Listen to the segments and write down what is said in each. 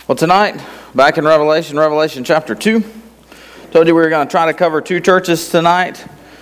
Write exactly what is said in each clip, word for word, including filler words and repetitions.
Well, tonight, back in Revelation, Revelation chapter two. Told you we were going to try to cover two churches tonight.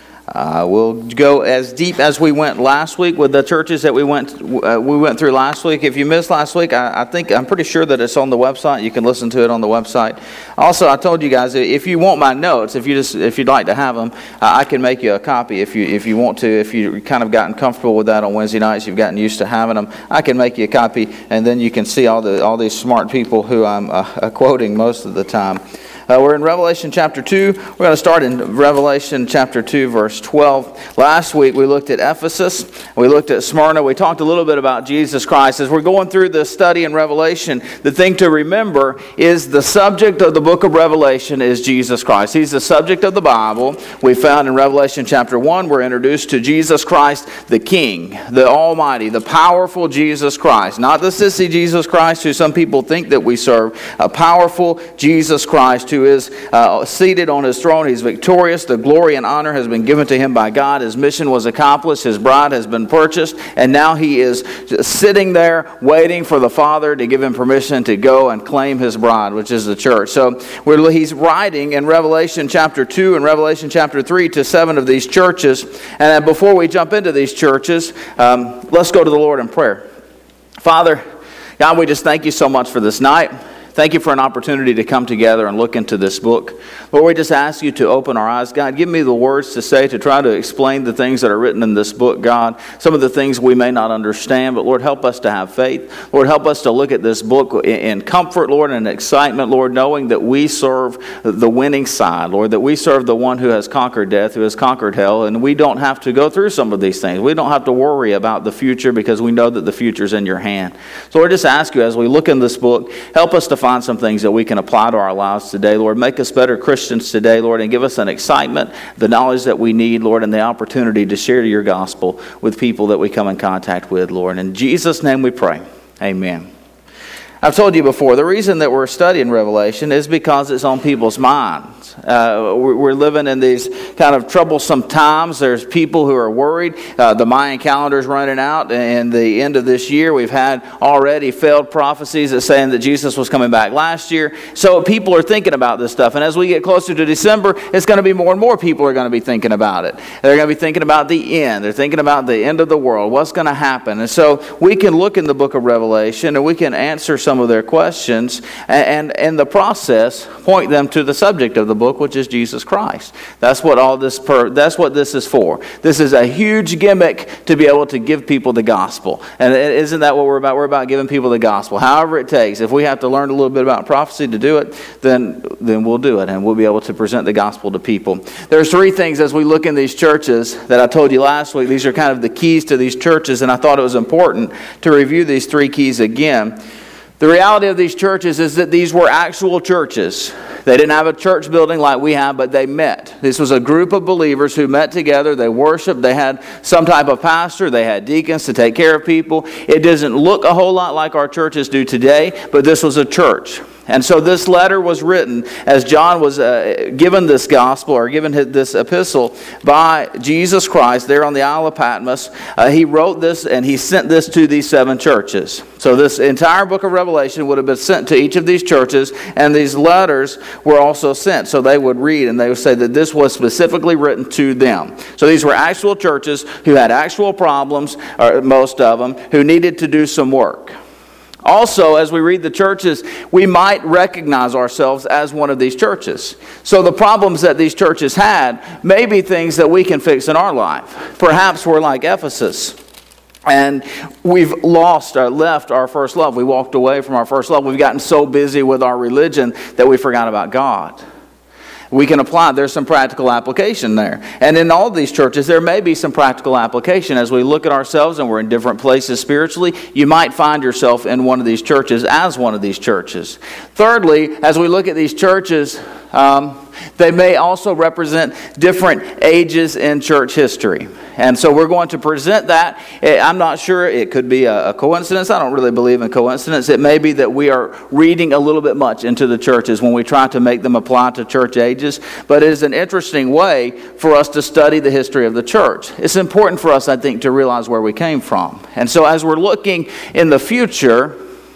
Uh, we'll go as deep as we went last week with the churches that we went uh, we went through last week. If you missed last week, I, I think I'm pretty sure that it's on the website. You can listen to it on the website. Also, I told you guys if you want my notes, if you just if you'd like to have them, uh, I can make you a copy if you if you want to. If you've kind of gotten comfortable with that on Wednesday nights, you've gotten used to having them. I can make you a copy, and then you can see all the all these smart people who I'm uh, quoting most of the time. Uh, we're in Revelation chapter two. We're going to start in Revelation chapter two, verse twelve. Last week we looked at Ephesus. We looked at Smyrna. We talked a little bit about Jesus Christ. As we're going through this study in Revelation, the thing to remember is the subject of the book of Revelation is Jesus Christ. He's the subject of the Bible. We found in Revelation chapter one, we're introduced to Jesus Christ, the King, the Almighty, the powerful Jesus Christ. Not the sissy Jesus Christ who some people think that we serve. A powerful Jesus Christ who is uh, seated on his throne. He's victorious. The glory and honor has been given to him by God. His mission was accomplished. His bride has been purchased. And now he is sitting there waiting for the Father to give him permission to go and claim his bride, which is the church. So we're, he's writing in Revelation chapter two and Revelation chapter three to seven of these churches. And before we jump into these churches, um, let's go to the Lord in prayer. Father, God, we just thank you so much for this night. Thank you for an opportunity to come together and look into this book. Lord, we just ask you to open our eyes. God, give me the words to say to try to explain the things that are written in this book, God. Some of the things we may not understand, but Lord, help us to have faith. Lord, help us to look at this book in comfort, Lord, and excitement, Lord, knowing that we serve the winning side, Lord, that we serve the one who has conquered death, who has conquered hell, and we don't have to go through some of these things. We don't have to worry about the future because we know that the future is in your hand. So Lord, just ask you as we look in this book, help us to find some things that we can apply to our lives today, Lord. Make us better Christians today, Lord, and give us an excitement, the knowledge that we need, Lord, and the opportunity to share your gospel with people that we come in contact with, Lord. In Jesus' name we pray. Amen. I've told you before, the reason that we're studying Revelation is because it's on people's minds. Uh, we're living in these kind of troublesome times. There's people who are worried. Uh, the Mayan calendar is running out, and the end of this year, we've had already failed prophecies that saying that Jesus was coming back last year. So people are thinking about this stuff, and as we get closer to December, it's going to be more and more people are going to be thinking about it. They're going to be thinking about the end. They're thinking about the end of the world. What's going to happen? And so we can look in the book of Revelation, and we can answer some of their questions, and in the process point them to the subject of the book, which is Jesus Christ. That's what all this per, that's what this is for. This is a huge gimmick to be able to give people the gospel. And isn't that what we're about? We're about giving people the gospel. However it takes. If we have to learn a little bit about prophecy to do it, then then we'll do it, and we'll be able to present the gospel to people. There's three things as we look in these churches that I told you last week. These are kind of the keys to these churches, and I thought it was important to review these three keys again. The reality of these churches is that these were actual churches. They didn't have a church building like we have, but they met. This was a group of believers who met together. They worshiped. They had some type of pastor. They had deacons to take care of people. It doesn't look a whole lot like our churches do today, but this was a church. And so this letter was written as John was uh, given this gospel or given this epistle by Jesus Christ there on the Isle of Patmos. Uh, he wrote this and he sent this to these seven churches. So this entire book of Revelation would have been sent to each of these churches, and these letters were also sent. So they would read and they would say that this was specifically written to them. So these were actual churches who had actual problems, or most of them, who needed to do some work. Also, as we read the churches, we might recognize ourselves as one of these churches. So the problems that these churches had may be things that we can fix in our life. Perhaps we're like Ephesus, and we've lost or left our first love. We walked away from our first love. We've gotten so busy with our religion that we forgot about God. We can apply. There's some practical application there. And in all these churches, there may be some practical application. As we look at ourselves and we're in different places spiritually, you might find yourself in one of these churches as one of these churches. Thirdly, as we look at these churches, um, they may also represent different ages in church history. And so we're going to present that. I'm not sure. It could be a coincidence. I don't really believe in coincidence. It may be that we are reading a little bit much into the churches when we try to make them apply to church ages. But it is an interesting way for us to study the history of the church. It's important for us, I think, to realize where we came from. And so as we're looking in the future,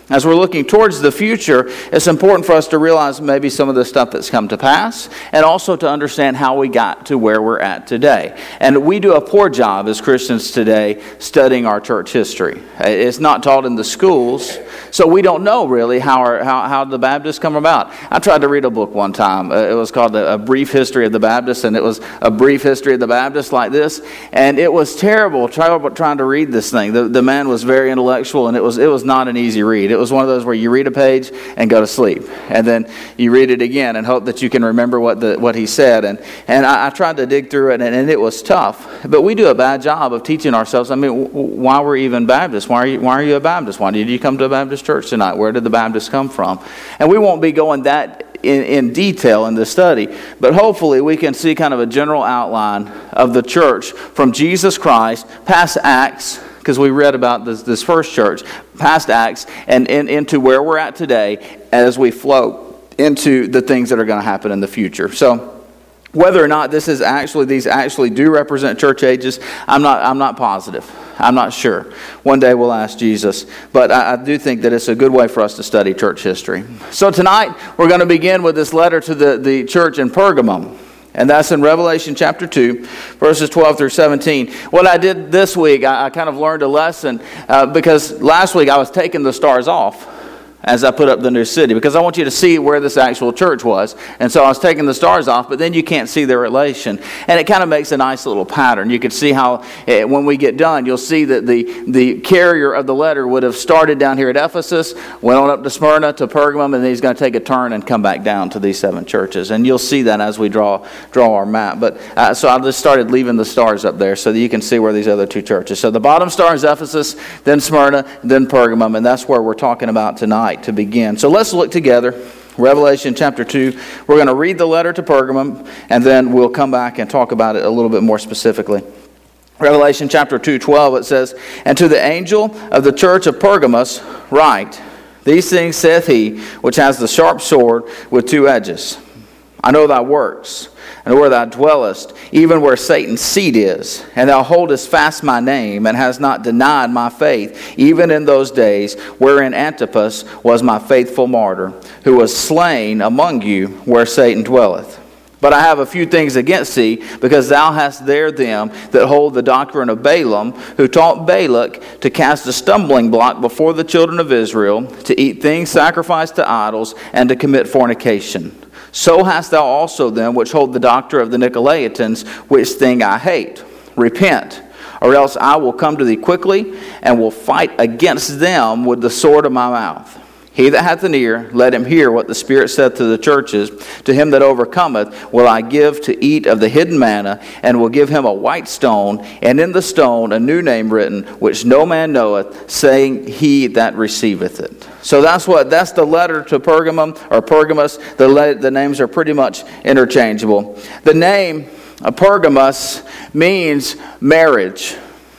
As we're looking towards the future, it's important for us to realize maybe some of the stuff that's come to pass, and also to understand how we got to where we're at today. And we do a poor job as Christians today studying our church history. It's not taught in the schools, so we don't know really how our, how, how the Baptists come about. I tried to read a book one time. It was called A, a Brief History of the Baptists, and it was a brief history of the Baptists like this, and it was terrible, terrible trying to read this thing. The, the man was very intellectual, and it was it was not an easy read. It was one of those where you read a page and go to sleep, and then you read it again and hope that you can remember what the what he said. And and I, I tried to dig through it, and, and it was tough. But we do a bad job of teaching ourselves. I mean, w- why were even Baptists? Why are you why are you a Baptist? Why did you come to a Baptist church tonight? Where did the Baptists come from? And we won't be going that in, in detail in this study, but hopefully we can see kind of a general outline of the church from Jesus Christ past Acts, because we read about this, this first church, past Acts, and, and into where we're at today as we float into the things that are going to happen in the future. So whether or not this is actually, these actually do represent church ages, I'm not, I'm not positive. I'm not sure. One day we'll ask Jesus. But I, I do think that it's a good way for us to study church history. So tonight we're going to begin with this letter to the, the church in Pergamum. And that's in Revelation chapter two, verses twelve through seventeen. What I did this week, I, I kind of learned a lesson uh, because last week I was taking the stars off as I put up the new city, because I want you to see where this actual church was. And so I was taking the stars off, but then you can't see their relation. And it kind of makes a nice little pattern. You can see how uh, when we get done, you'll see that the, the carrier of the letter would have started down here at Ephesus, went on up to Smyrna, to Pergamum, and then he's going to take a turn and come back down to these seven churches. And you'll see that as we draw draw our map. But uh, so I just started leaving the stars up there so that you can see where these other two churches. So the bottom star is Ephesus, then Smyrna, then Pergamum, and that's where we're talking about tonight to begin. So let's look together. Revelation chapter two. We're going to read the letter to Pergamum, and then we'll come back and talk about it a little bit more specifically. Revelation chapter two, twelve, it says, "And to the angel of the church of Pergamos write, These things saith he, which has the sharp sword with two edges. I know thy works, and where thou dwellest, even where Satan's seat is, and thou holdest fast my name, and hast not denied my faith, even in those days wherein Antipas was my faithful martyr, who was slain among you where Satan dwelleth. But I have a few things against thee, because thou hast there them that hold the doctrine of Balaam, who taught Balak to cast a stumbling block before the children of Israel, to eat things sacrificed to idols, and to commit fornication. So hast thou also them which hold the doctrine of the Nicolaitans, which thing I hate. Repent, or else I will come to thee quickly, and will fight against them with the sword of my mouth. He that hath an ear, let him hear what the Spirit saith to the churches. To him that overcometh will I give to eat of the hidden manna, and will give him a white stone, and in the stone a new name written, which no man knoweth, saying he that receiveth it." So that's what that's the letter to Pergamum or Pergamos. The le- the names are pretty much interchangeable. The name of Pergamos means marriage.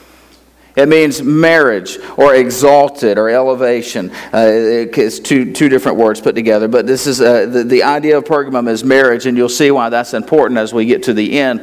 It means marriage or exalted or elevation. Uh, it's two two different words put together. But this is uh, the, the idea of Pergamum is marriage, and you'll see why that's important as we get to the end.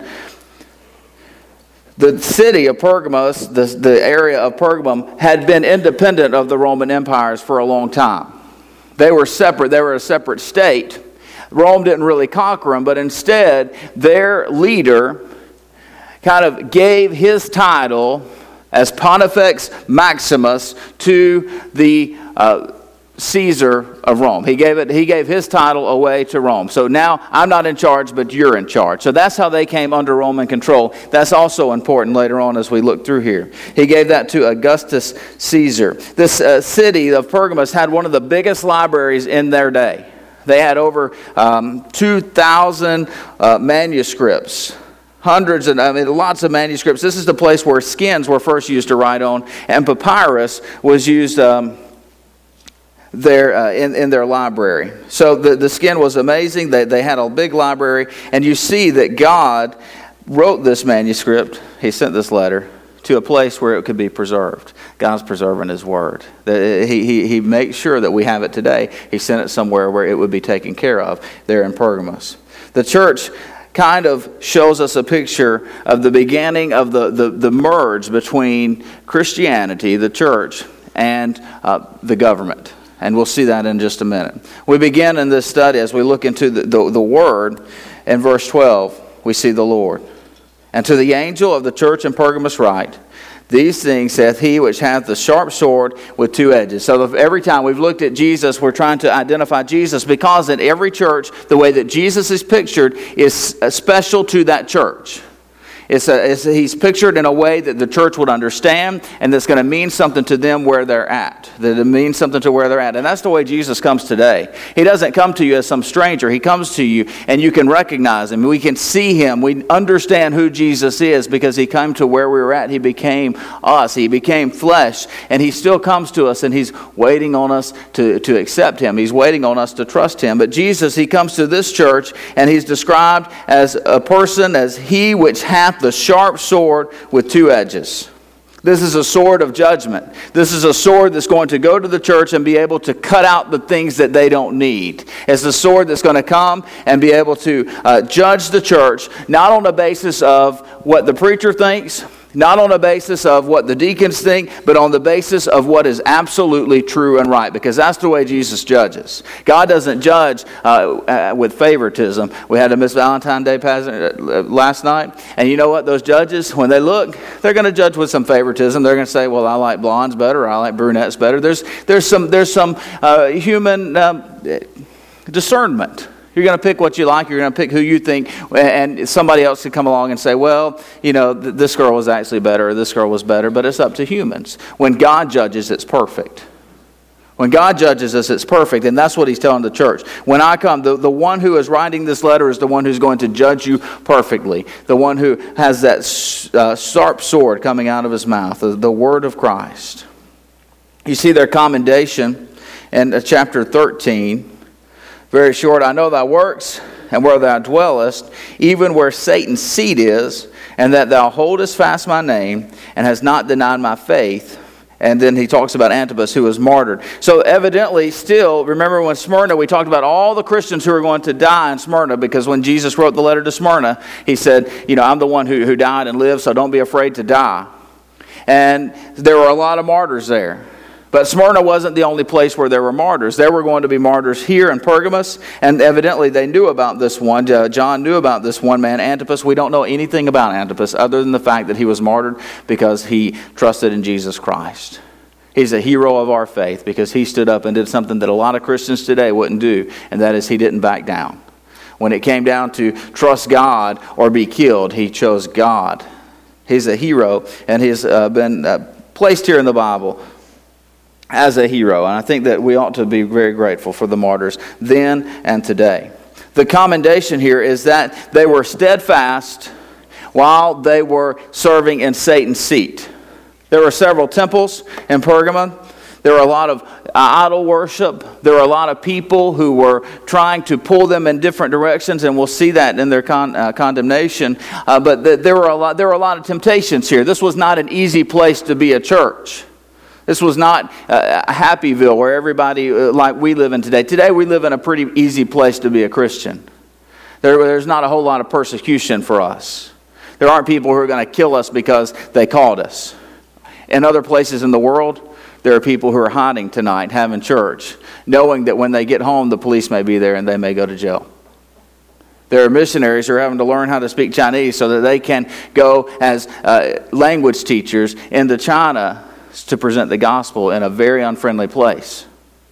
The city of Pergamos, the, the area of Pergamum, had been independent of the Roman empires for a long time. They were separate. They were a separate state. Rome didn't really conquer them, but instead their leader kind of gave his title as Pontifex Maximus to the uh, Caesar of Rome. He gave it. He gave his title away to Rome. So now I'm not in charge, but you're in charge. So that's how they came under Roman control. That's also important later on as we look through here. He gave that to Augustus Caesar. This uh, city of Pergamos had one of the biggest libraries in their day. They had over um, two thousand uh, manuscripts. Hundreds and I mean, lots of manuscripts. This is the place where skins were first used to write on, and papyrus was used um, there uh, in, in their library. So the, the skin was amazing. They, they had a big library, and you see that God wrote this manuscript. He sent this letter to a place where it could be preserved. God's preserving His Word. He, he, he makes sure that we have it today. He sent it somewhere where it would be taken care of, there in Pergamos. The church kind of shows us a picture of the beginning of the, the, the merge between Christianity, the church, and uh, the government. And we'll see that in just a minute. We begin in this study as we look into the, the, the Word. In verse twelve, we see the Lord. And to the angel of the church in Pergamos write, these things saith he which hath the sharp sword with two edges. So every time we've looked at Jesus, we're trying to identify Jesus, because in every church, the way that Jesus is pictured is special to that church. It's a, it's, he's pictured in a way that the church would understand, and that's going to mean something to them where they're at. That it means something to where they're at. And that's the way Jesus comes today. He doesn't come to you as some stranger. He comes to you, and you can recognize him. We can see him. We understand who Jesus is because he came to where we were at. He became us. He became flesh, and he still comes to us, and he's waiting on us to, to accept him. He's waiting on us to trust him. But Jesus, he comes to this church, and he's described as a person, as he which hath the sharp sword with two edges. This is a sword of judgment. This is a sword that's going to go to the church and be able to cut out the things that they don't need. It's a sword that's going to come and be able to uh, judge the church, not on the basis of what the preacher thinks, not on the basis of what the deacons think, but on the basis of what is absolutely true and right, because that's the way Jesus judges. God doesn't judge uh, uh, with favoritism. We had a Miss Valentine Day pass uh, last night, and you know what? Those judges, when they look, they're going to judge with some favoritism. They're going to say, well, I like blondes better, or I like brunettes better. There's, there's some, there's some uh, human um, discernment. You're going to pick what you like. You're going to pick who you think. And somebody else could come along and say, well, you know, th- this girl was actually better, or this girl was better. But it's up to humans. When God judges, it's perfect. When God judges us, it's perfect. And that's what he's telling the church. When I come, the, the one who is writing this letter is the one who's going to judge you perfectly. The one who has that uh, sharp sword coming out of his mouth, the, the word of Christ. You see their commendation in uh, chapter thirteen. Very short, I know thy works, and where thou dwellest, even where Satan's seat is, and that thou holdest fast my name, and hast not denied my faith. And then he talks about Antipas, who was martyred. So evidently, still, remember when Smyrna, we talked about all the Christians who were going to die in Smyrna, because when Jesus wrote the letter to Smyrna, he said, you know, I'm the one who, who died and lived, so don't be afraid to die. And there were a lot of martyrs there. But Smyrna wasn't the only place where there were martyrs. There were going to be martyrs here in Pergamos, and evidently they knew about this one. Uh, John knew about this one man, Antipas. We don't know anything about Antipas other than the fact that he was martyred because he trusted in Jesus Christ. He's a hero of our faith because he stood up and did something that a lot of Christians today wouldn't do, and that is he didn't back down. When it came down to trust God or be killed, he chose God. He's a hero, and he's uh, been uh, placed here in the Bible as a hero. And I think that we ought to be very grateful for the martyrs then and today. The commendation here is that they were steadfast while they were serving in Satan's seat. There were several temples in Pergamum. There were a lot of idol worship. There were a lot of people who were trying to pull them in different directions, and we'll see that in their con- uh, condemnation. Uh, but th- there were a lot. There were a lot of temptations here. This was not an easy place to be a church. This was not a Happyville where everybody, like we live in today. Today we live in a pretty easy place to be a Christian. There, there's not a whole lot of persecution for us. There aren't people who are going to kill us because they called us. In other places in the world, there are people who are hiding tonight, having church, knowing that when they get home, the police may be there and they may go to jail. There are missionaries who are having to learn how to speak Chinese so that they can go as uh, language teachers into China to present the gospel in a very unfriendly place.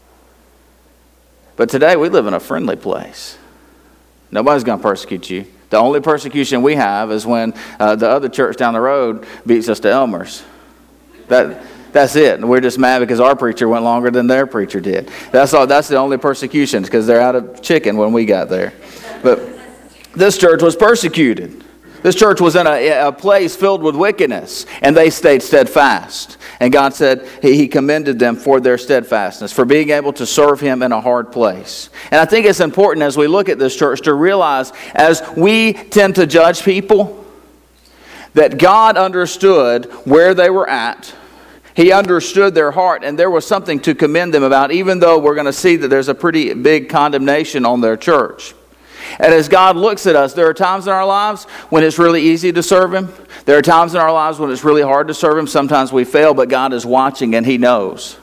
But today we live in a friendly place. Nobody's going to persecute you. The only persecution we have is when uh, the other church down the road beats us to Elmer's. That that's it. We're just mad because our preacher went longer than their preacher did. That's all. That's the only persecution, because they're out of chicken when we got there. But this church was persecuted. This church was in a, a place filled with wickedness, and they stayed steadfast. And God said he, he commended them for their steadfastness, for being able to serve him in a hard place. And I think it's important as we look at this church to realize, as we tend to judge people, that God understood where they were at. He understood their heart, and there was something to commend them about, even though we're going to see that there's a pretty big condemnation on their church. And as God looks at us, there are times in our lives when it's really easy to serve him. There are times in our lives when it's really hard to serve him. Sometimes we fail, but God is watching and he knows.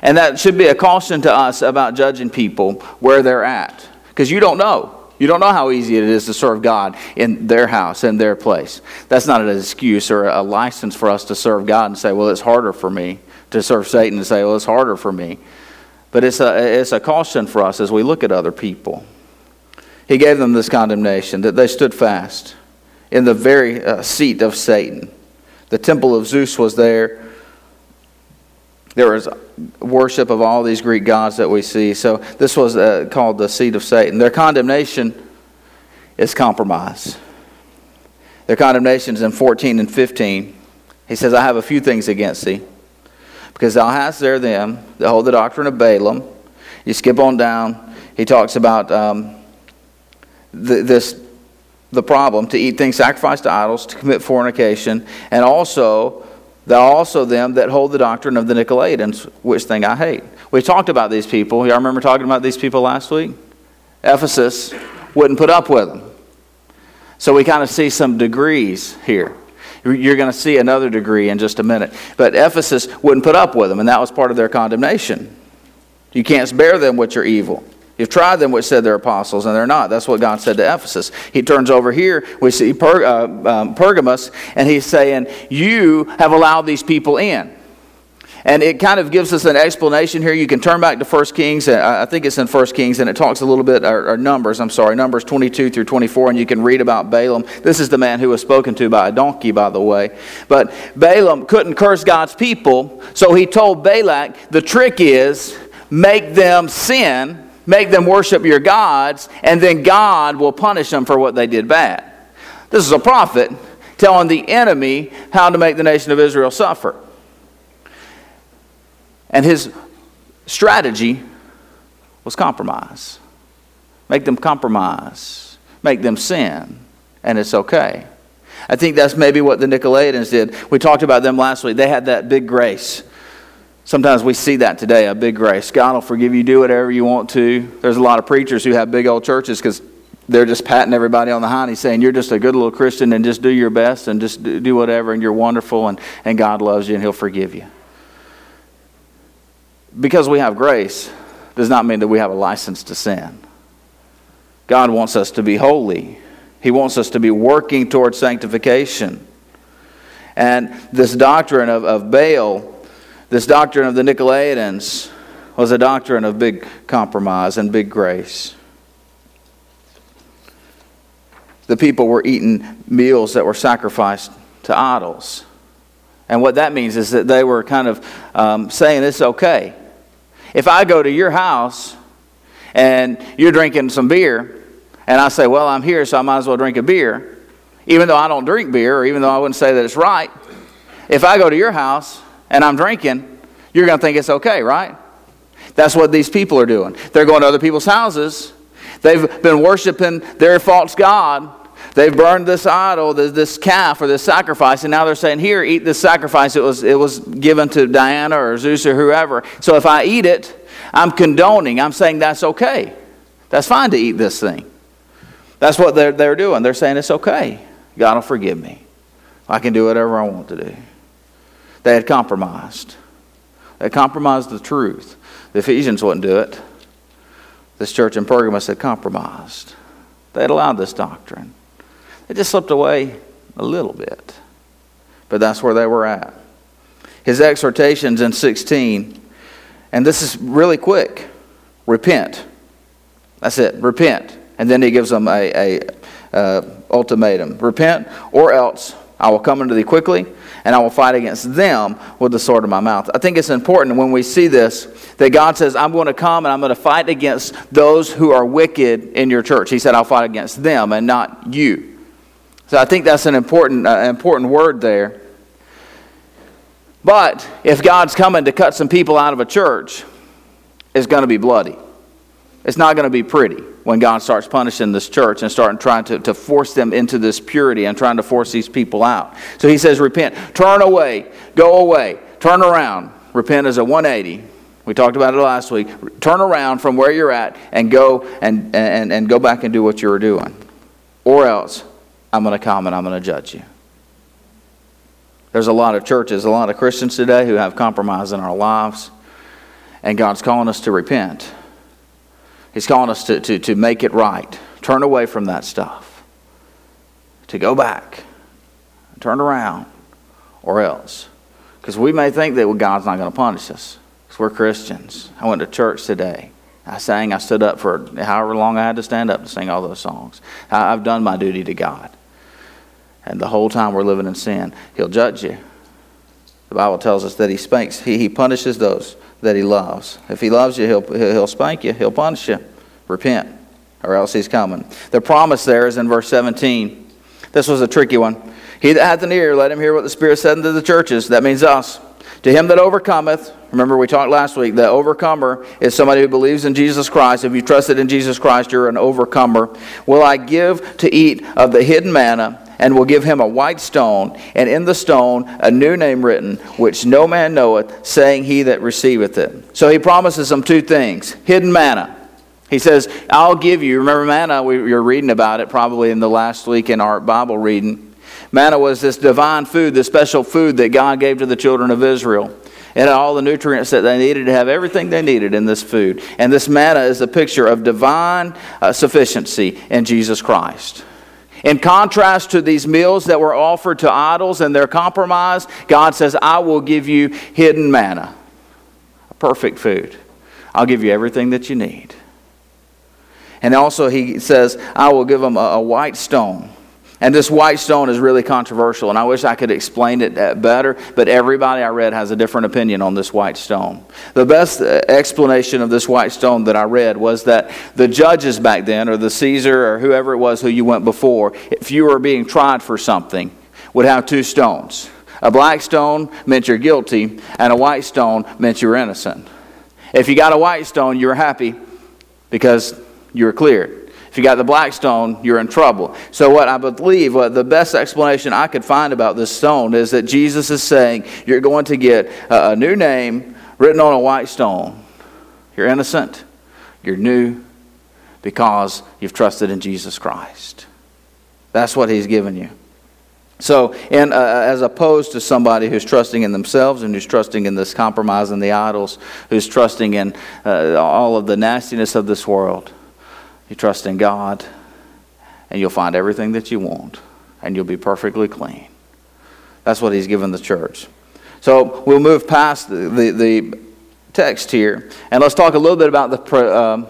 And that should be a caution to us about judging people where they're at. Because you don't know. You don't know how easy it is to serve God in their house, in their place. That's not an excuse or a license for us to serve God and say, well, it's harder for me. To serve Satan and say, well, it's harder for me. But it's a, it's a caution for us as we look at other people. He gave them this condemnation, that they stood fast in the very uh, seat of Satan. The temple of Zeus was there. There was worship of all these Greek gods that we see. So this was uh, called the seat of Satan. Their condemnation is compromise. Their condemnation is in fourteen and fifteen. He says, I have a few things against thee, because thou hast there them that hold the doctrine of Balaam. You skip on down. He talks about um, the, this the problem to eat things sacrificed to idols, to commit fornication, and also thou also them that hold the doctrine of the Nicolaitans, which thing I hate. We talked about these people. Y'all remember talking about these people last week? Ephesus wouldn't put up with them. So we kind of see some degrees here. You're going to see another degree in just a minute. But Ephesus wouldn't put up with them, and that was part of their condemnation. You can't bear them which are evil. You've tried them which said they're apostles, and they're not. That's what God said to Ephesus. He turns over here, we see per, uh, um, Pergamos, and he's saying, you have allowed these people in. And it kind of gives us an explanation here. You can turn back to First Kings. I think it's in First Kings, and it talks a little bit, or, or Numbers, I'm sorry, Numbers twenty-two through twenty-four, and you can read about Balaam. This is the man who was spoken to by a donkey, by the way. But Balaam couldn't curse God's people, so he told Balak, the trick is, make them sin, make them worship your gods, and then God will punish them for what they did bad. This is a prophet telling the enemy how to make the nation of Israel suffer. And his strategy was compromise. Make them compromise. Make them sin. And it's okay. I think that's maybe what the Nicolaitans did. We talked about them last week. They had that big grace. Sometimes we see that today, a big grace. God will forgive you, do whatever you want to. There's a lot of preachers who have big old churches because they're just patting everybody on the hiney saying, you're just a good little Christian and just do your best and just do whatever and you're wonderful and, and God loves you and He'll forgive you. Because we have grace does not mean that we have a license to sin. God wants us to be holy. He wants us to be working towards sanctification. And this doctrine of, of Baal, this doctrine of the Nicolaitans, was a doctrine of big compromise and big grace. The people were eating meals that were sacrificed to idols. And what that means is that they were kind of um, saying it's okay. If I go to your house and you're drinking some beer, and I say, well, I'm here, so I might as well drink a beer, even though I don't drink beer, or even though I wouldn't say that it's right, if I go to your house and I'm drinking, you're going to think it's okay, right? That's what these people are doing. They're going to other people's houses. They've been worshiping their false god. They've burned this idol, this calf or this sacrifice, and now they're saying, here, eat this sacrifice. It was, it was given to Diana or Zeus or whoever. So if I eat it, I'm condoning. I'm saying that's okay. That's fine to eat this thing. That's what they're, they're doing. They're saying it's okay. God will forgive me. I can do whatever I want to do. They had compromised. They compromised the truth. The Ephesians wouldn't do it. This church in Pergamos had compromised. They had allowed this doctrine. They just slipped away a little bit. But that's where they were at. His exhortations in sixteen, and this is really quick. Repent. That's it. Repent. And then he gives them a, a uh, ultimatum. Repent, or else I will come unto thee quickly, and I will fight against them with the sword of my mouth. I think it's important when we see this, that God says, I'm going to come and I'm going to fight against those who are wicked in your church. He said, I'll fight against them and not you. So I think that's an important, uh, important word there. But if God's coming to cut some people out of a church, it's going to be bloody. It's not going to be pretty when God starts punishing this church and starting trying to, to force them into this purity and trying to force these people out. So he says, repent, turn away, go away, turn around. Repent is a one eighty. We talked about it last week. Turn around from where you're at and go and, and, and go back and do what you were doing. Or else I'm going to come and I'm going to judge you. There's a lot of churches, a lot of Christians today who have compromise in our lives. And God's calling us to repent. He's calling us to, to, to make it right. Turn away from that stuff. To go back. Turn around. Or else. Because we may think that God's not going to punish us. Because we're Christians. I went to church today. I sang, I stood up for however long I had to stand up to sing all those songs. I, I've done my duty to God. And the whole time we're living in sin, He'll judge you. The Bible tells us that He spanks, He, he punishes those that He loves. If He loves you, He'll, He'll spank you, He'll punish you. Repent, or else He's coming. The promise there is in verse seventeen. This was a tricky one. He that hath an ear, let him hear what the Spirit said unto the churches. That means us. To him that overcometh, remember we talked last week, the overcomer is somebody who believes in Jesus Christ. If you trusted in Jesus Christ, you're an overcomer. Will I give to eat of the hidden manna, and will give him a white stone, and in the stone a new name written, which no man knoweth, saying he that receiveth it. So he promises them two things. Hidden manna. He says, I'll give you, remember manna, we were reading about it probably in the last week in our Bible reading. Manna was this divine food, this special food that God gave to the children of Israel. It had all the nutrients that they needed to have everything they needed in this food. And this manna is a picture of divine uh, sufficiency in Jesus Christ. In contrast to these meals that were offered to idols and their compromise, God says, I will give you hidden manna, a perfect food. I'll give you everything that you need. And also He says, I will give them a, a white stone. And this white stone is really controversial, and I wish I could explain it better, but everybody I read has a different opinion on this white stone. The best explanation of this white stone that I read was that the judges back then, or the Caesar, or whoever it was who you went before, if you were being tried for something, would have two stones. A black stone meant you're guilty, and a white stone meant you were innocent. If you got a white stone, you were happy because you were cleared. If you got the black stone, you're in trouble. So what I believe, what the best explanation I could find about this stone is that Jesus is saying, you're going to get a new name written on a white stone. You're innocent. You're new because you've trusted in Jesus Christ. That's what He's given you. So, in, uh, as opposed to somebody who's trusting in themselves and who's trusting in this compromise in the idols, who's trusting in uh, all of the nastiness of this world, you trust in God, and you'll find everything that you want, and you'll be perfectly clean. That's what He's given the church. So we'll move past the, the, the text here, and let's talk a little bit about the, uh,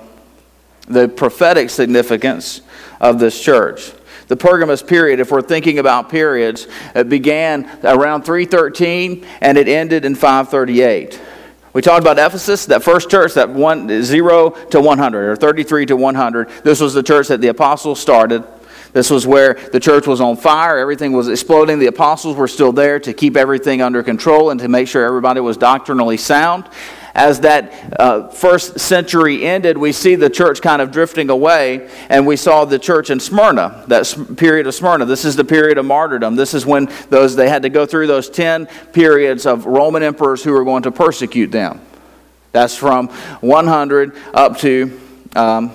the prophetic significance of this church. The Pergamus period, if we're thinking about periods, it began around three thirteen, and it ended in five thirty-eight. We talked about Ephesus, that first church, that one, zero to one hundred, or thirty-three to one hundred. This was the church that the apostles started. This was where the church was on fire. Everything was exploding. The apostles were still there to keep everything under control and to make sure everybody was doctrinally sound. As that uh, first century ended, we see the church kind of drifting away, and we saw the church in Smyrna, that period of Smyrna. This is the period of martyrdom. This is when those they had to go through those ten periods of Roman emperors who were going to persecute them. That's from one hundred up to um,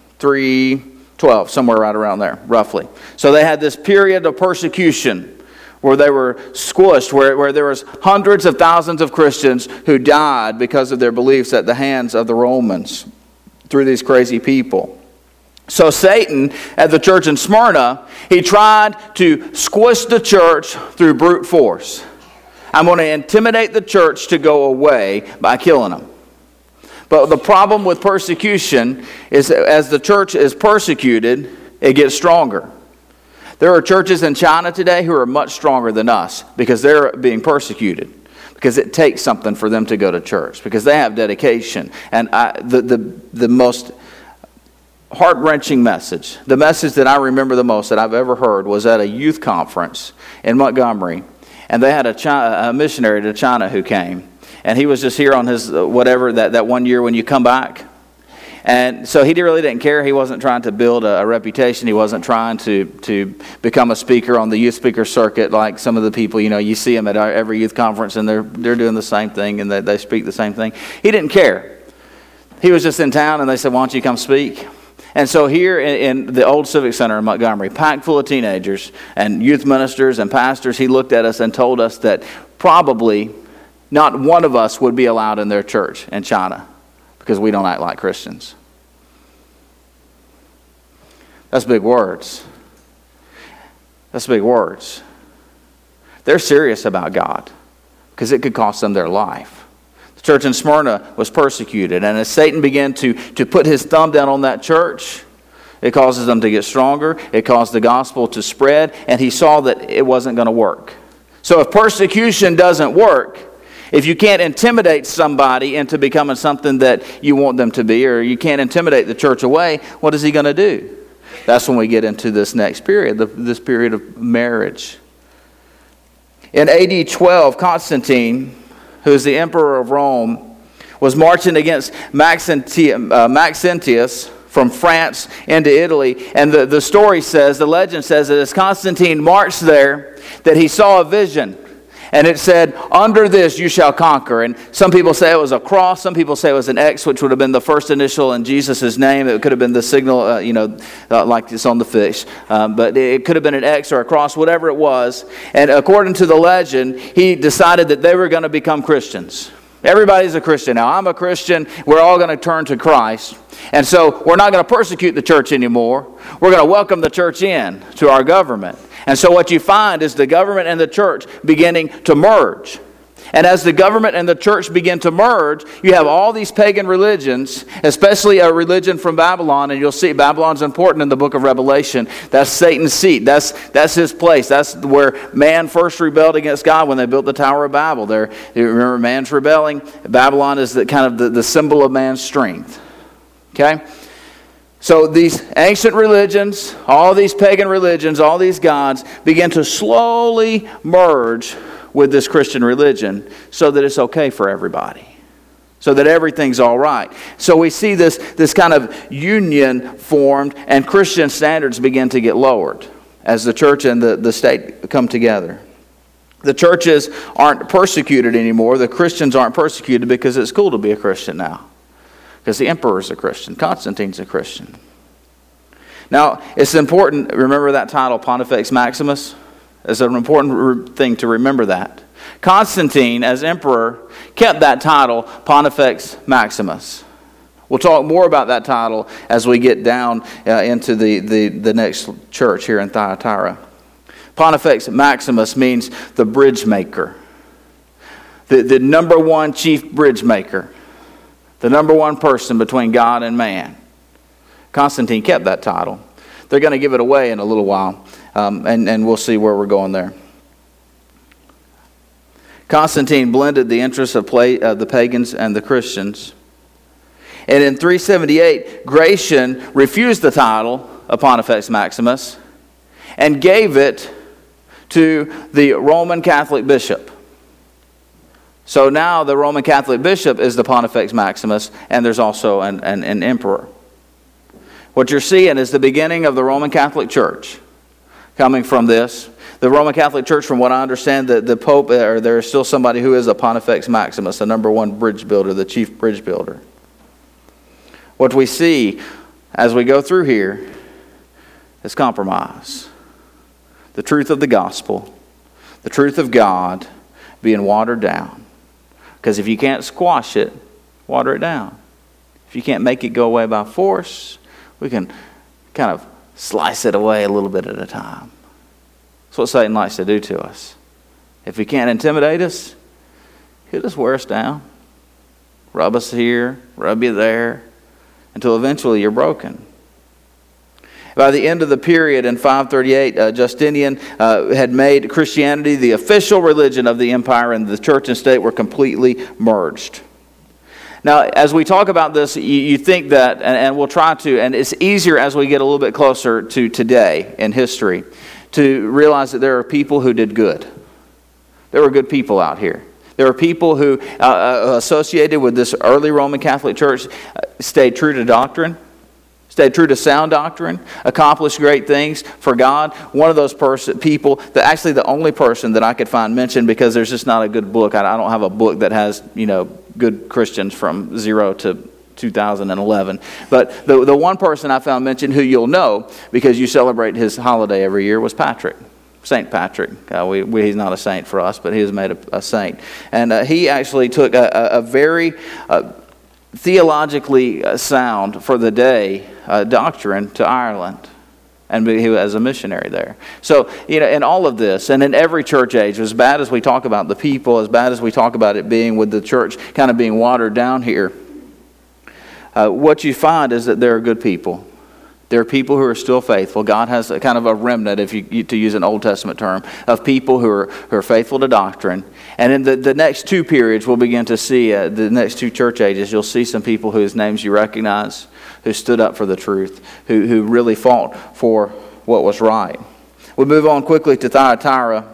three twelve, somewhere right around there, roughly. So they had this period of persecution where they were squished, where, where there was hundreds of thousands of Christians who died because of their beliefs at the hands of the Romans through these crazy people. So Satan, at the church in Smyrna, he tried to squish the church through brute force. I'm going to intimidate the church to go away by killing them. But the problem with persecution is that as the church is persecuted, it gets stronger. There are churches in China today who are much stronger than us because they're being persecuted. Because it takes something for them to go to church. Because they have dedication. And I, the, the, the most heart-wrenching message, the message that I remember the most that I've ever heard was at a youth conference in Montgomery. And they had a, China, a missionary to China who came. And he was just here on his uh, whatever, that, that one year when you come back. And so he really didn't care. He wasn't trying to build a, a reputation. He wasn't trying to, to become a speaker on the youth speaker circuit like some of the people, you know, you see them at our, every youth conference and they're they're doing the same thing and they, they speak the same thing. He didn't care. He was just in town and they said, why don't you come speak? And so here in, in the old Civic Center in Montgomery, packed full of teenagers and youth ministers and pastors, he looked at us and told us that probably not one of us would be allowed in their church in China because we don't act like Christians. That's big words. That's big words. They're serious about God because it could cost them their life. The church in Smyrna was persecuted, and as Satan began to, to put his thumb down on that church, it causes them to get stronger. It caused the gospel to spread, and he saw that it wasn't going to work. So if persecution doesn't work, if you can't intimidate somebody into becoming something that you want them to be, or you can't intimidate the church away, what is he going to do? That's when we get into this next period, this period of marriage. In A D twelve, Constantine, who is the emperor of Rome, was marching against Maxentius from France into Italy. And the, the story says, the legend says that as Constantine marched there, that he saw a vision. And it said, under this you shall conquer. And some people say it was a cross. Some people say it was an X, which would have been the first initial in Jesus' name. It could have been the signal, uh, you know, uh, like it's on the fish. Um, but it could have been an X or a cross, whatever it was. And according to the legend, he decided that they were going to become Christians. Everybody's a Christian now. I'm a Christian. We're all going to turn to Christ. And so we're not going to persecute the church anymore. We're going to welcome the church in to our government. And so what you find is the government and the church beginning to merge. And as the government and the church begin to merge, you have all these pagan religions, especially a religion from Babylon. And you'll see Babylon's important in the book of Revelation. That's Satan's seat. That's, that's his place. That's where man first rebelled against God when they built the Tower of Babel. There, you remember man's rebelling. Babylon is the, kind of the, the symbol of man's strength. Okay? So these ancient religions, all these pagan religions, all these gods begin to slowly merge with this Christian religion so that it's okay for everybody. So that everything's all right. So we see this, this kind of union formed, and Christian standards begin to get lowered as the church and the, the state come together. The churches aren't persecuted anymore. The Christians aren't persecuted because it's cool to be a Christian now. Because the emperor's a Christian. Constantine's a Christian. Now, it's important, remember that title, Pontifex Maximus? It's an important thing to remember that. Constantine, as emperor, kept that title, Pontifex Maximus. We'll talk more about that title as we get down uh, into the, the, the next church here in Thyatira. Pontifex Maximus means the bridge maker. The, the number one chief bridge maker. The number one person between God and man. Constantine kept that title. They're going to give it away in a little while, um, and, and we'll see where we're going there. Constantine blended the interests of play, uh, the pagans and the Christians. And in three seventy-eight, Gratian refused the title of Pontifex Maximus and gave it to the Roman Catholic bishop. So now the Roman Catholic bishop is the Pontifex Maximus, and there's also an, an, an emperor. What you're seeing is the beginning of the Roman Catholic Church coming from this. The Roman Catholic Church, from what I understand, the, the Pope, or there is still somebody who is a Pontifex Maximus, the number one bridge builder, the chief bridge builder. What we see as we go through here is compromise. The truth of the gospel, the truth of God being watered down. Because if you can't squash it, water it down. If you can't make it go away by force, we can kind of slice it away a little bit at a time. That's what Satan likes to do to us. If he can't intimidate us, he'll just wear us down. Rub us here, rub you there, until eventually you're broken. By the end of the period in five thirty-eight, uh, Justinian uh, had made Christianity the official religion of the empire, and the church and state were completely merged. Now, as we talk about this, you, you think that, and, and we'll try to, and it's easier as we get a little bit closer to today in history, to realize that there are people who did good. There were good people out here. There were people who, uh, associated with this early Roman Catholic Church, uh, stayed true to doctrine. Stayed true to sound doctrine, accomplished great things for God. One of those person, people, that actually the only person that I could find mentioned, because there's just not a good book. I, I don't have a book that has, you know, good Christians from zero to two thousand eleven. But the, the one person I found mentioned who you'll know, because you celebrate his holiday every year, was Patrick. Saint Patrick. Uh, we, we, he's not a saint for us, but he was made a, a saint. And uh, he actually took a, a, a very... Uh, theologically sound for the day uh, doctrine to Ireland. And he was a missionary there. So, you know, in all of this, and in every church age, as bad as we talk about the people, as bad as we talk about it being with the church kind of being watered down here, uh, what you find is that there are good people. There are people who are still faithful. God has a kind of a remnant, if you to use an Old Testament term, of people who are who are faithful to doctrine. And in the, the next two periods, we'll begin to see, uh, the next two church ages, you'll see some people whose names you recognize, who stood up for the truth, who, who really fought for what was right. We move on quickly to Thyatira.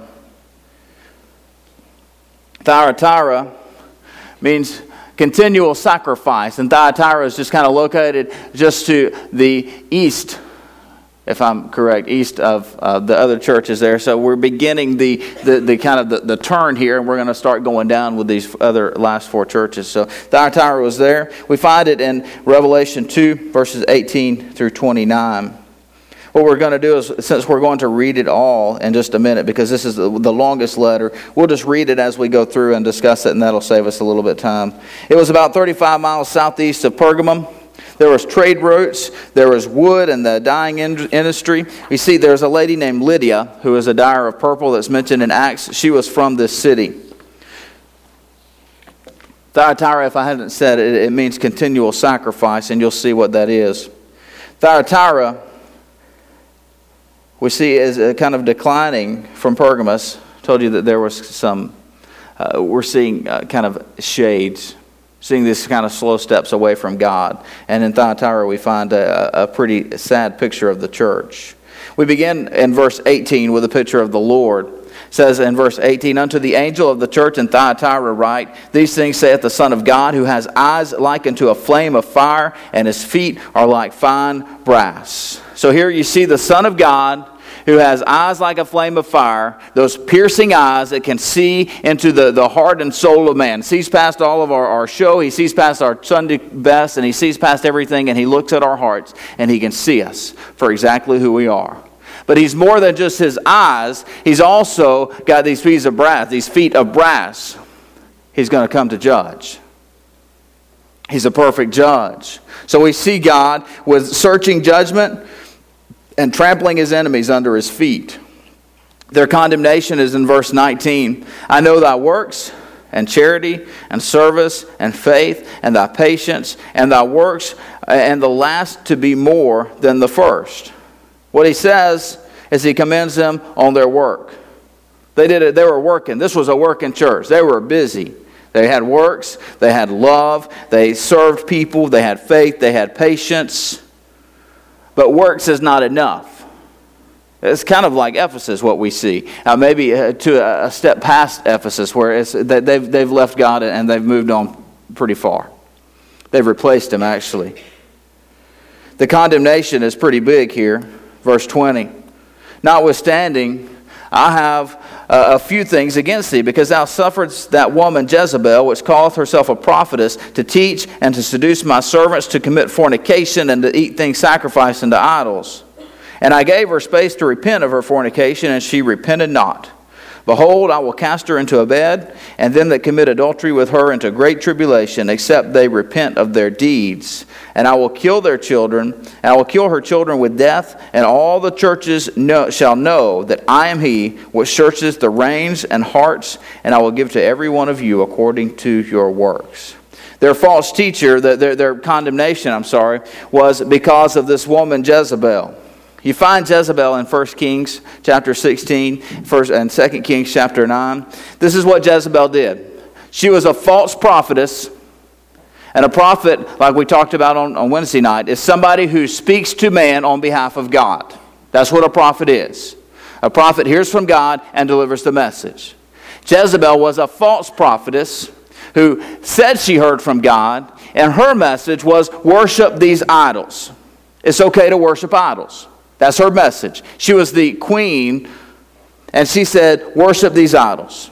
Thyatira means continual sacrifice, and Thyatira is just kind of located just to the east, if I'm correct, east of uh, the other churches there. So we're beginning the the, the kind of the, the turn here, and we're going to start going down with these other last four churches. So Thyatira was there. We find it in Revelation two, verses eighteen through twenty-nine. What we're going to do is, since we're going to read it all in just a minute, because this is the, the longest letter, we'll just read it as we go through and discuss it, and that'll save us a little bit of time. It was about thirty-five miles southeast of Pergamum. There was trade routes, there was wood and the dyeing industry. We see there's a lady named Lydia, who is a dyer of purple that's mentioned in Acts. She was from this city. Thyatira, if I hadn't said it, it means continual sacrifice, and you'll see what that is. Thyatira, we see, is kind of declining from Pergamos. I told you that there was some, uh, we're seeing uh, kind of shades. Seeing these kind of slow steps away from God. And in Thyatira we find a, a pretty sad picture of the church. We begin in verse eighteen with a picture of the Lord. It says in verse eighteen, "Unto the angel of the church in Thyatira write, These things saith the Son of God, who has eyes like unto a flame of fire, and his feet are like fine brass." So here you see the Son of God, who has eyes like a flame of fire, those piercing eyes that can see into the, the heart and soul of man. Sees past all of our, our show, he sees past our Sunday best, and he sees past everything, and he looks at our hearts, and he can see us for exactly who we are. But he's more than just his eyes. He's also got these feet of brass, these feet of brass. He's going to come to judge. He's a perfect judge. So we see God with searching judgment and trampling his enemies under his feet. Their condemnation is in verse nineteen. "I know thy works, and charity, and service, and faith, and thy patience, and thy works, and the last to be more than the first." What he says is he commends them on their work. They did it. They were working. This was a working church. They were busy. They had works. They had love. They served people. They had faith. They had patience. But works is not enough. It's kind of like Ephesus, what we see. Uh, maybe uh, to a step past Ephesus, where it's, that they've, they've left God and they've moved on pretty far. They've replaced him, actually. The condemnation is pretty big here. Verse twenty. "Notwithstanding, I have uh, a few things against thee, because thou sufferedst that woman Jezebel, which calleth herself a prophetess, to teach and to seduce my servants to commit fornication and to eat things sacrificed unto idols. And I gave her space to repent of her fornication, and she repented not. Behold, I will cast her into a bed, and them that commit adultery with her into great tribulation, except they repent of their deeds. And I will kill their children, and I will kill her children with death, and all the churches know, shall know that I am he which searches the reins and hearts, and I will give to every one of you according to your works." Their false teacher, their, their condemnation, I'm sorry, was because of this woman Jezebel. You find Jezebel in First Kings chapter sixteen first, and Second Kings chapter nine. This is what Jezebel did. She was a false prophetess. And a prophet, like we talked about on, on Wednesday night, is somebody who speaks to man on behalf of God. That's what a prophet is. A prophet hears from God and delivers the message. Jezebel was a false prophetess who said she heard from God, and her message was, worship these idols. It's okay to worship idols. That's her message. She was the queen, and she said, worship these idols.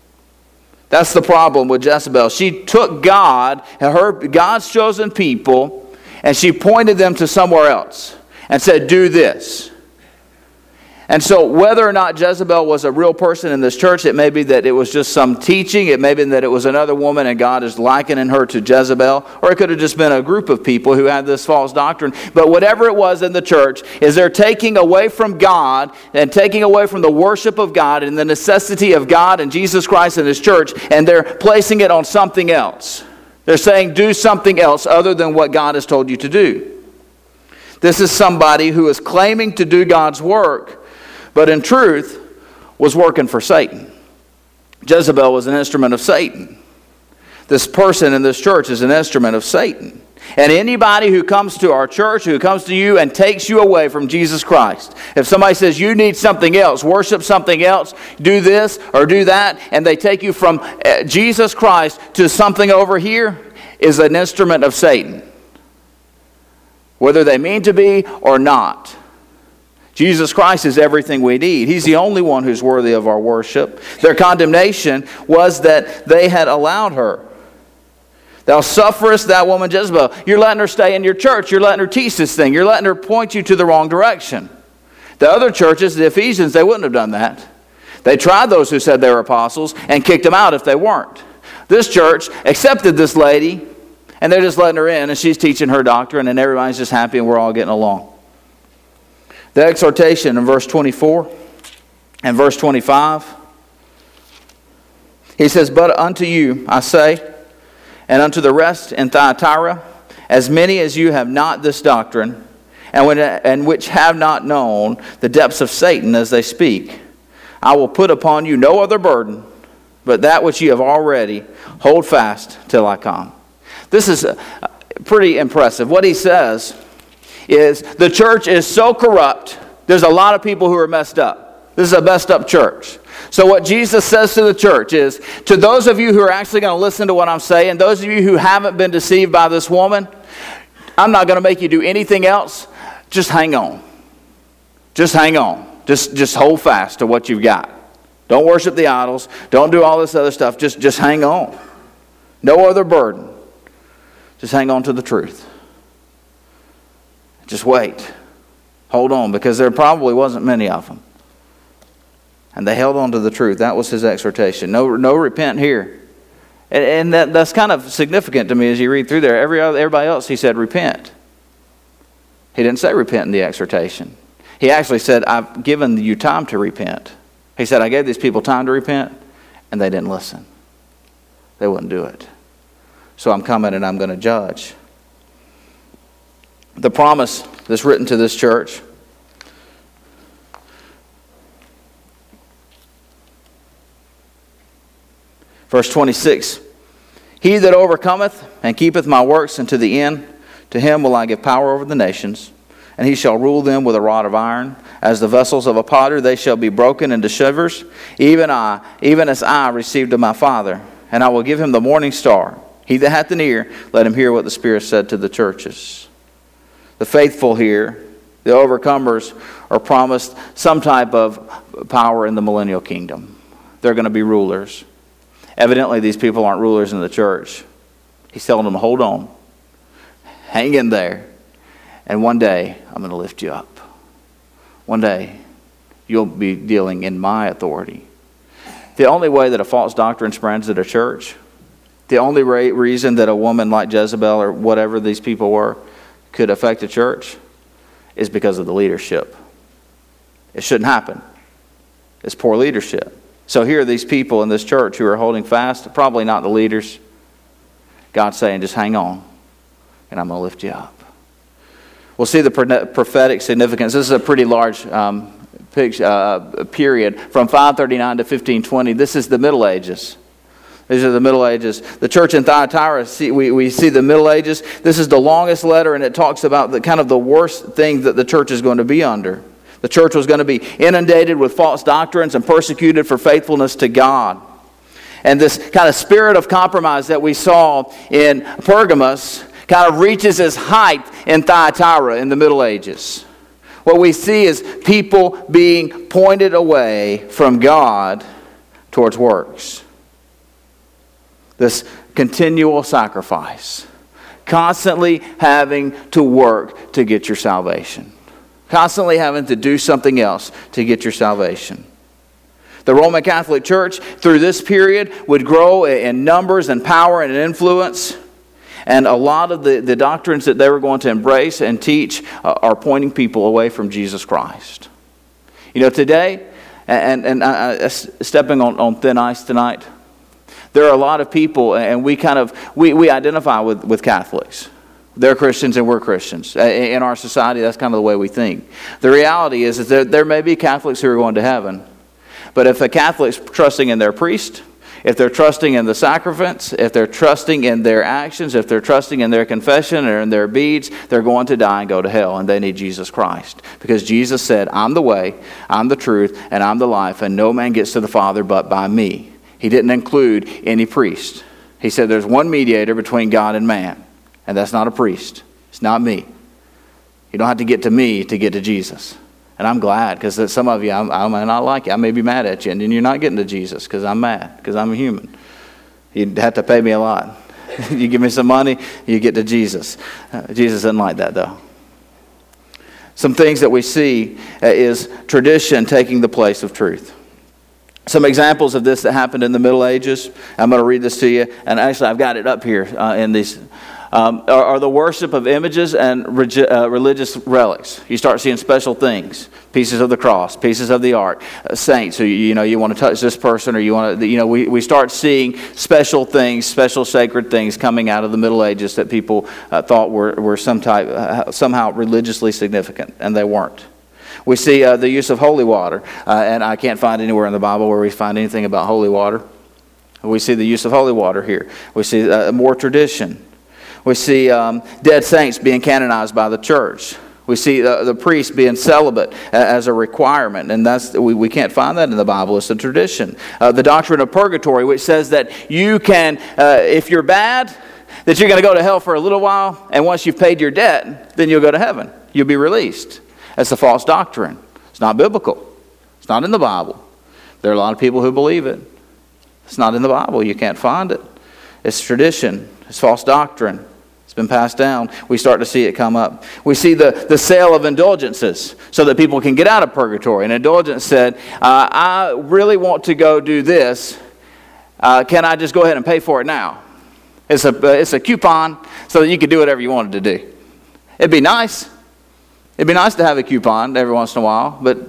That's the problem with Jezebel. She took God, her God's chosen people, and she pointed them to somewhere else and said, do this. And so whether or not Jezebel was a real person in this church, it may be that it was just some teaching. It may be that it was another woman and God is likening her to Jezebel. Or it could have just been a group of people who had this false doctrine. But whatever it was in the church, is they're taking away from God and taking away from the worship of God and the necessity of God and Jesus Christ and His church, and they're placing it on something else. They're saying do something else other than what God has told you to do. This is somebody who is claiming to do God's work, but in truth, was working for Satan. Jezebel was an instrument of Satan. This person in this church is an instrument of Satan. And anybody who comes to our church, who comes to you and takes you away from Jesus Christ, if somebody says you need something else, worship something else, do this or do that, and they take you from Jesus Christ to something over here, is an instrument of Satan. Whether they mean to be or not. Jesus Christ is everything we need. He's the only one who's worthy of our worship. Their condemnation was that they had allowed her. Thou sufferest that woman Jezebel. You're letting her stay in your church. You're letting her teach this thing. You're letting her point you to the wrong direction. The other churches, the Ephesians, they wouldn't have done that. They tried those who said they were apostles and kicked them out if they weren't. This church accepted this lady, and they're just letting her in, and she's teaching her doctrine, and everybody's just happy, and we're all getting along. The exhortation in verse twenty-four and verse twenty-five, he says, But unto you, I say, and unto the rest in Thyatira, as many as you have not this doctrine, and, when, and which have not known the depths of Satan as they speak, I will put upon you no other burden, but that which you have already, hold fast till I come. This is pretty impressive. What he says is the church is so corrupt, there's a lot of people who are messed up. This is a messed up church. So what Jesus says to the church is, to those of you who are actually going to listen to what I'm saying, those of you who haven't been deceived by this woman, I'm not going to make you do anything else. Just hang on. Just hang on. Just, just hold fast to what you've got. Don't worship the idols. Don't do all this other stuff. Just, just hang on. No other burden. Just hang on to the truth. Just wait. Hold on, because there probably wasn't many of them. And they held on to the truth. That was his exhortation. No, no repent here. And, and that, that's kind of significant to me as you read through there. Every other, everybody else, he said repent. He didn't say repent in the exhortation. He actually said, I've given you time to repent. He said, I gave these people time to repent, and they didn't listen. They wouldn't do it. So I'm coming and I'm going to judge. The promise that's written to this church, verse twenty-six, He that overcometh and keepeth my works unto the end, to him will I give power over the nations, and he shall rule them with a rod of iron. As the vessels of a potter, they shall be broken into shivers, even I, even as I received of my Father, and I will give him the morning star. He that hath an ear, let him hear what the Spirit said to the churches. The faithful here, the overcomers, are promised some type of power in the millennial kingdom. They're going to be rulers. Evidently, these people aren't rulers in the church. He's telling them, hold on. Hang in there. And one day, I'm going to lift you up. One day, you'll be dealing in my authority. The only way that a false doctrine spreads at a church, the only reason that a woman like Jezebel or whatever these people were could affect a church is because of the leadership. It shouldn't happen. It's poor leadership. So here are these people in this church who are holding fast, probably not the leaders. God's saying, just hang on, and I'm going to lift you up. We'll see the prophetic significance. This is a pretty large um, picture, uh, period from five thirty-nine to fifteen twenty. This is the Middle Ages. These are the Middle Ages. The church in Thyatira, see, we, we see the Middle Ages. This is the longest letter, and it talks about the kind of the worst thing that the church is going to be under. The church was going to be inundated with false doctrines and persecuted for faithfulness to God. And this kind of spirit of compromise that we saw in Pergamos kind of reaches its height in Thyatira in the Middle Ages. What we see is people being pointed away from God towards works. This continual sacrifice. Constantly having to work to get your salvation. constantly having to do something else to get your salvation. The Roman Catholic Church, through this period, would grow in numbers and power and influence. And a lot of the, the doctrines that they were going to embrace and teach uh, are pointing people away from Jesus Christ. You know, today, and, and uh, stepping on, on thin ice tonight, there are a lot of people, and we kind of, we, we identify with, with Catholics. They're Christians and we're Christians. In our society, that's kind of the way we think. The reality is, is that there may be Catholics who are going to heaven. But if a Catholic's trusting in their priest, if they're trusting in the sacraments, if they're trusting in their actions, if they're trusting in their confession or in their beads, they're going to die and go to hell, and they need Jesus Christ. Because Jesus said, I'm the way, I'm the truth, and I'm the life, and no man gets to the Father but by me. He didn't include any priest. He said there's one mediator between God and man, and that's not a priest. It's not me. You don't have to get to me to get to Jesus. And I'm glad, because some of you, I, I may not like you. I may be mad at you, and then you're not getting to Jesus because I'm mad, because I'm a human. You'd have to pay me a lot. You give me some money, you get to Jesus. Uh, Jesus isn't like that, though. Some things that we see uh, is tradition taking the place of truth. Some examples of this that happened in the Middle Ages. I'm going to read this to you, and actually I've got it up here uh, in these. Um, are, are the worship of images and regi- uh, religious relics. You start seeing special things, pieces of the cross, pieces of the ark, uh, saints who, you know, you want to touch this person, or you want to, you know, we, we start seeing special things, special sacred things coming out of the Middle Ages that people uh, thought were, were some type, uh, somehow religiously significant, and they weren't. We see uh, the use of holy water, uh, and I can't find anywhere in the Bible where we find anything about holy water. We see the use of holy water here. We see uh, more tradition. We see um, dead saints being canonized by the church. We see uh, the priest being celibate as a requirement, and that's we, we can't find that in the Bible. It's a tradition. Uh, the doctrine of purgatory, which says that you can, uh, if you're bad, that you're going to go to hell for a little while, and once you've paid your debt, then you'll go to heaven. You'll be released. That's a false doctrine. It's not biblical. It's not in the Bible. There are a lot of people who believe it. It's not in the Bible. You can't find it. It's tradition. It's false doctrine. It's been passed down. We start to see it come up. We see the, the sale of indulgences so that people can get out of purgatory. An indulgence said, uh, I really want to go do this. Uh, can I just go ahead and pay for it now? It's a, uh, it's a coupon so that you can do whatever you wanted to do. It'd be nice. It'd be nice to have a coupon every once in a while, but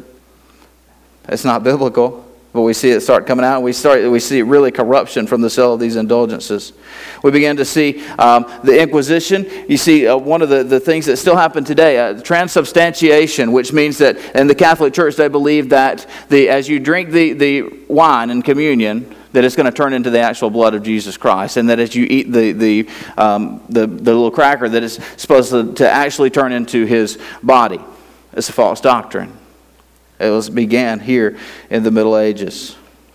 it's not biblical. But we see it start coming out. We start. We see really corruption from the sale of these indulgences. We begin to see um, the Inquisition. You see uh, one of the, the things that still happen today, uh, transubstantiation, which means that in the Catholic Church they believe that the as you drink the, the wine in communion, that it's going to turn into the actual blood of Jesus Christ, and that as you eat the the um, the, the little cracker, that it's supposed to, to actually turn into His body. It's a false doctrine. It was began here in the Middle Ages.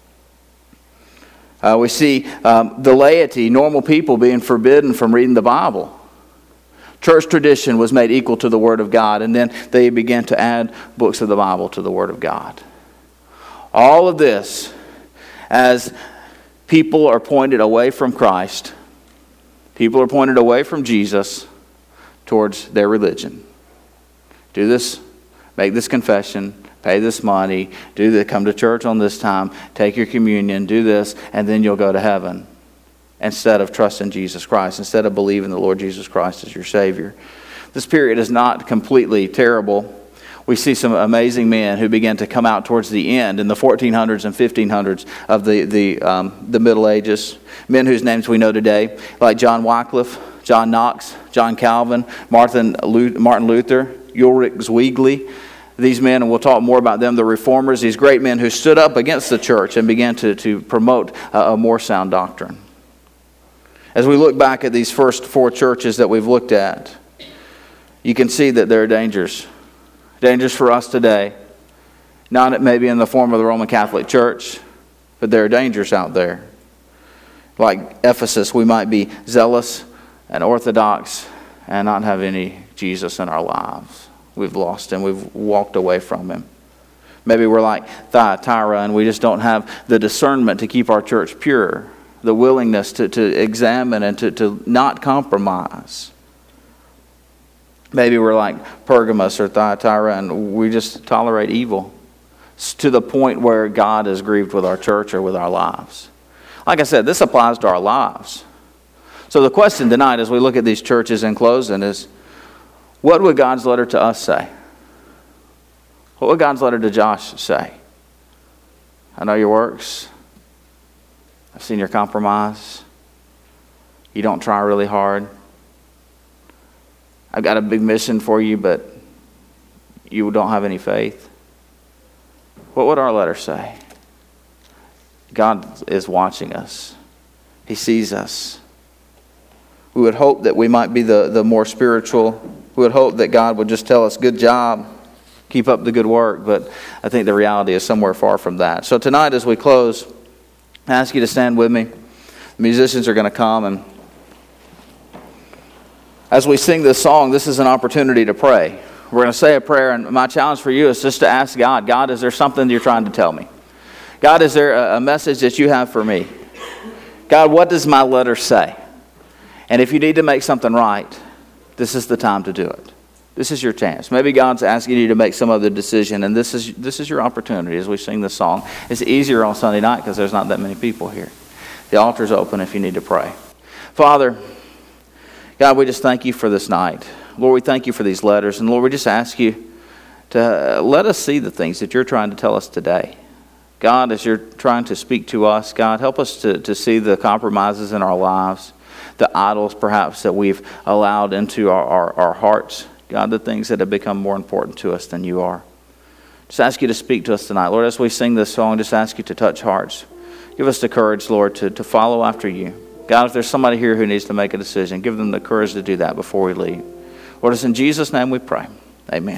Uh, we see um, the laity, normal people, being forbidden from reading the Bible. Church tradition was made equal to the Word of God, and then they began to add books of the Bible to the Word of God. All of this, as people are pointed away from Christ, people are pointed away from Jesus towards their religion. Do this, make this confession, pay this money, do the, come to church on this time, take your communion, do this, and then you'll go to heaven. Instead of trusting Jesus Christ, instead of believing the Lord Jesus Christ as your Savior. This period is not completely terrible. We see some amazing men who began to come out towards the end in the fourteen hundreds and fifteen hundreds of the, the, um, the Middle Ages. Men whose names we know today, like John Wycliffe, John Knox, John Calvin, Martin Luther, Ulrich Zwingli. These men, and we'll talk more about them, the reformers, these great men who stood up against the church and began to, to promote a, a more sound doctrine. As we look back at these first four churches that we've looked at, you can see that there are dangers. Dangers for us today. Not maybe in the form of the Roman Catholic Church, but there are dangers out there. Like Ephesus, we might be zealous and orthodox and not have any Jesus in our lives. We've lost Him. We've walked away from Him. Maybe we're like Thyatira and we just don't have the discernment to keep our church pure. The willingness to, to examine and to, to not compromise. Maybe we're like Pergamos or Thyatira, and we just tolerate evil to the point where God is grieved with our church or with our lives. Like I said, this applies to our lives. So the question tonight as we look at these churches in closing is, what would God's letter to us say? What would God's letter to Josh say? I know your works. I've seen your compromise. You don't try really hard. I've got a big mission for you, but you don't have any faith. What would our letter say? God is watching us. He sees us. We would hope that we might be the, the more spiritual. We would hope that God would just tell us, good job, keep up the good work. But I think the reality is somewhere far from that. So tonight as we close, I ask you to stand with me. The musicians are going to come, and as we sing this song, this is an opportunity to pray. We're going to say a prayer, and my challenge for you is just to ask God, God, is there something you're trying to tell me? God, is there a message that you have for me? God, what does my letter say? And if you need to make something right, this is the time to do it. This is your chance. Maybe God's asking you to make some other decision, and this is this is your opportunity as we sing this song. It's easier on Sunday night because there's not that many people here. The altar's open if you need to pray. Father, God, we just thank you for this night. Lord, we thank you for these letters. And Lord, we just ask you to let us see the things that you're trying to tell us today. God, as you're trying to speak to us, God, help us to, to see the compromises in our lives, the idols perhaps that we've allowed into our, our, our hearts. God, the things that have become more important to us than you are. Just ask you to speak to us tonight. Lord, as we sing this song, just ask you to touch hearts. Give us the courage, Lord, to, to follow after you. God, if there's somebody here who needs to make a decision, give them the courage to do that before we leave. Lord, it's in Jesus' name we pray. Amen.